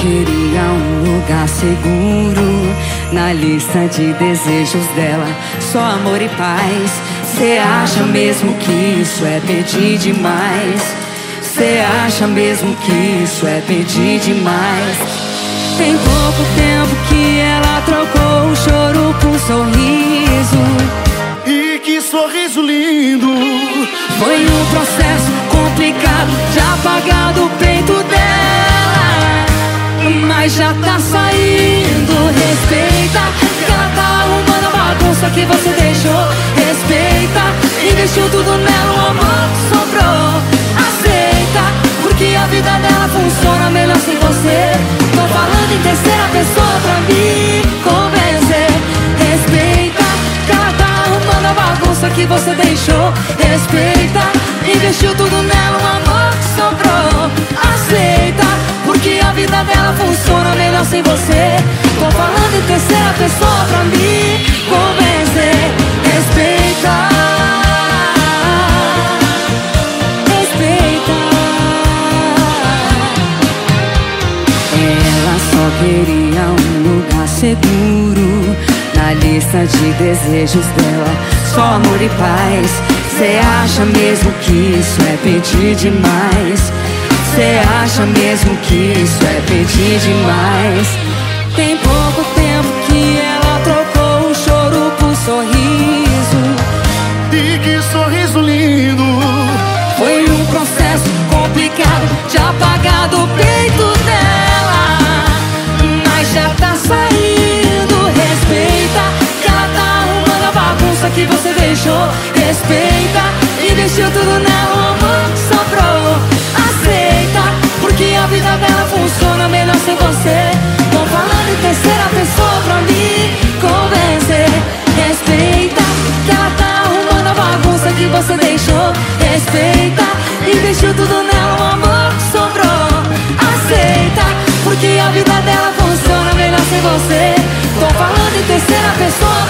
queria um lugar seguro na lista de desejos dela, só amor e paz. Cê acha mesmo que isso é pedir demais? Cê acha mesmo que isso é pedir demais? Tem pouco tempo que ela trocou o choro por sorriso. E que sorriso lindo! Foi um processo complicado de apagar do peito dela, mas já tá saindo. Respeita, que ela tá arrumando a bagunça que você deixou. Respeita, investiu tudo nela, o amor que sobrou. Aceita, porque a vida dela funciona melhor sem você. Tô falando em terceira pessoa pra me convencer. Respeita, que ela tá arrumando a bagunça que você deixou. Respeita, investiu tudo nela, o amor que sobrou. Aceita, porque a vida dela funciona melhor sem você. Tô falando em terceira pessoa pra me convencer. Respeita, respeita. Ela só queria um lugar seguro na lista de desejos dela, só amor e paz. Cê acha mesmo que isso é pedir demais? Cê acha mesmo que isso é pedir demais? Tem pouco tempo que ela trocou o choro por sorriso. E que sorriso lindo! Foi um processo complicado de apagar do peito dela, mas já tá saindo. Respeita, que ela tá arrumando a bagunça que você deixou. Respeita, investiu tudo nela, o amor que sobrou. Aceita, porque a vida dela funciona melhor sem você. Tô falando em terceira pessoa pra me convencer. Respeita, que ela tá arrumando a bagunça que você deixou. Respeita, investiu tudo nela, o amor que sobrou. Aceita, porque a vida dela funciona melhor sem você. Tô falando em terceira pessoa